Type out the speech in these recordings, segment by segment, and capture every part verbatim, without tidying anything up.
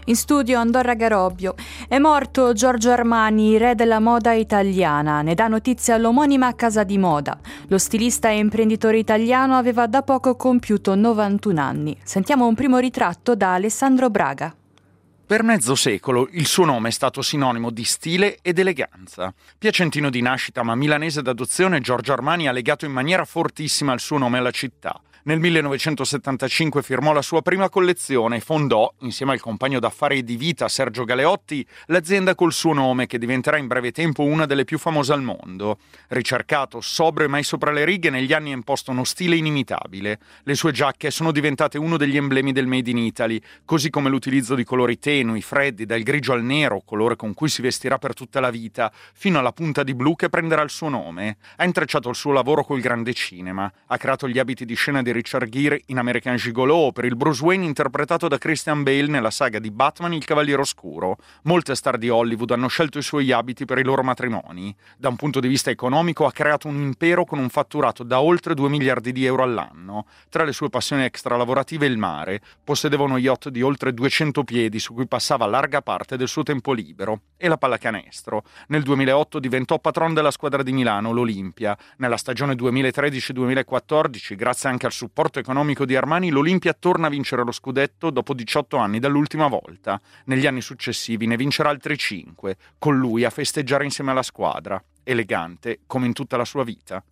In studio Andorra Garobbio. È morto Giorgio Armani, re della moda italiana. Ne dà notizia l'omonima casa di moda. Lo stilista e imprenditore italiano aveva da poco compiuto novantuno anni. Sentiamo un primo ritratto da Alessandro Braga. Per mezzo secolo il suo nome è stato sinonimo di stile ed eleganza. Piacentino di nascita ma milanese d'adozione, Giorgio Armani ha legato in maniera fortissima il suo nome alla città. Nel millenovecentosettantacinque firmò la sua prima collezione e fondò, insieme al compagno d'affari di vita Sergio Galeotti, l'azienda col suo nome che diventerà in breve tempo una delle più famose al mondo. Ricercato, sobrio e mai sopra le righe, negli anni ha imposto uno stile inimitabile. Le sue giacche sono diventate uno degli emblemi del Made in Italy, così come l'utilizzo di colori tenui, freddi, dal grigio al nero, colore con cui si vestirà per tutta la vita, fino alla punta di blu che prenderà il suo nome. Ha intrecciato il suo lavoro col grande cinema, ha creato gli abiti di scena di Richard Gere in American Gigolo, per il Bruce Wayne interpretato da Christian Bale nella saga di Batman Il Cavaliere Oscuro. Molte star di Hollywood hanno scelto i suoi abiti per i loro matrimoni. Da un punto di vista economico ha creato un impero con un fatturato da oltre due miliardi di euro all'anno. Tra le sue passioni extralavorative il mare. Possedeva uno yacht di oltre duecento piedi su cui passava larga parte del suo tempo libero. E la pallacanestro. Nel duemilaotto diventò patron della squadra di Milano, l'Olimpia. Nella stagione duemilatredici duemilaquattordici, grazie anche al supporto economico di Armani, l'Olimpia torna a vincere lo scudetto dopo diciotto anni dall'ultima volta. Negli anni successivi ne vincerà altri cinque, con lui a festeggiare insieme alla squadra, elegante come in tutta la sua vita.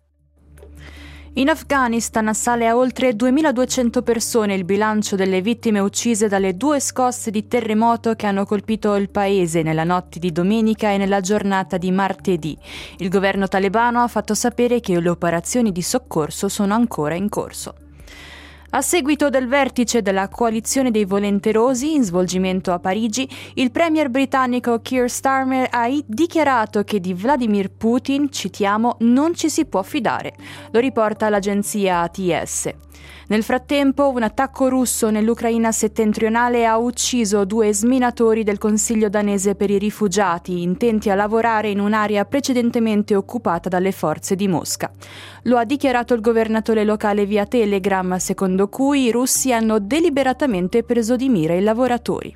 In Afghanistan assale a oltre duemiladuecento persone il bilancio delle vittime uccise dalle due scosse di terremoto che hanno colpito il paese nella notte di domenica e nella giornata di martedì. Il governo talebano ha fatto sapere che le operazioni di soccorso sono ancora in corso. A seguito del vertice della coalizione dei volenterosi in svolgimento a Parigi, il premier britannico Keir Starmer ha dichiarato che di Vladimir Putin, citiamo, non ci si può fidare. Lo riporta l'agenzia A T S. Nel frattempo, un attacco russo nell'Ucraina settentrionale ha ucciso due sminatori del Consiglio danese per i rifugiati, intenti a lavorare in un'area precedentemente occupata dalle forze di Mosca. Lo ha dichiarato il governatore locale via Telegram, secondo cui i russi hanno deliberatamente preso di mira i lavoratori.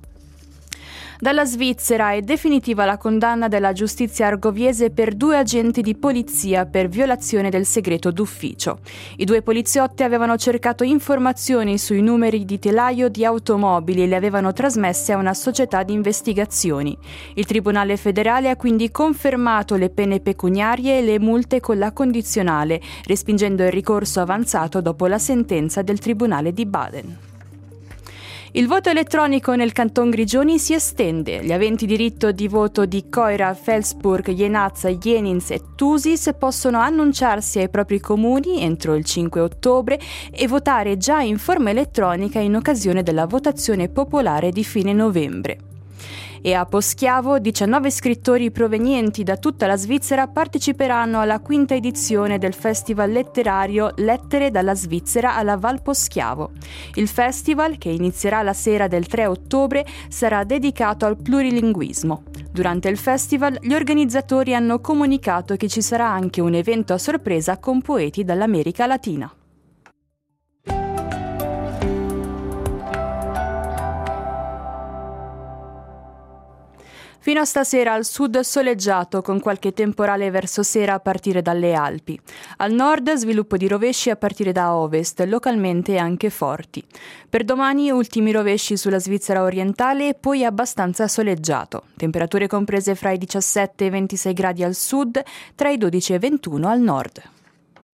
Dalla Svizzera è definitiva la condanna della giustizia argoviese per due agenti di polizia per violazione del segreto d'ufficio. I due poliziotti avevano cercato informazioni sui numeri di telaio di automobili e le avevano trasmesse a una società di investigazioni. Il Tribunale federale ha quindi confermato le pene pecuniarie e le multe con la condizionale, respingendo il ricorso avanzato dopo la sentenza del Tribunale di Baden. Il voto elettronico nel Canton Grigioni si estende. Gli aventi diritto di voto di Coira, Felsburg, Jenaz, Jenins e Thusis possono annunciarsi ai propri comuni entro il cinque ottobre e votare già in forma elettronica in occasione della votazione popolare di fine novembre. E a Poschiavo diciannove scrittori provenienti da tutta la Svizzera parteciperanno alla quinta edizione del festival letterario Lettere dalla Svizzera alla Val Poschiavo. Il festival, che inizierà la sera del tre ottobre, sarà dedicato al plurilinguismo. Durante il festival gli organizzatori hanno comunicato che ci sarà anche un evento a sorpresa con poeti dall'America Latina. Fino a stasera al sud soleggiato, con qualche temporale verso sera a partire dalle Alpi. Al nord sviluppo di rovesci a partire da ovest, localmente anche forti. Per domani ultimi rovesci sulla Svizzera orientale e poi abbastanza soleggiato. Temperature comprese fra i diciassette e i ventisei gradi al sud, tra i dodici e i ventuno al nord.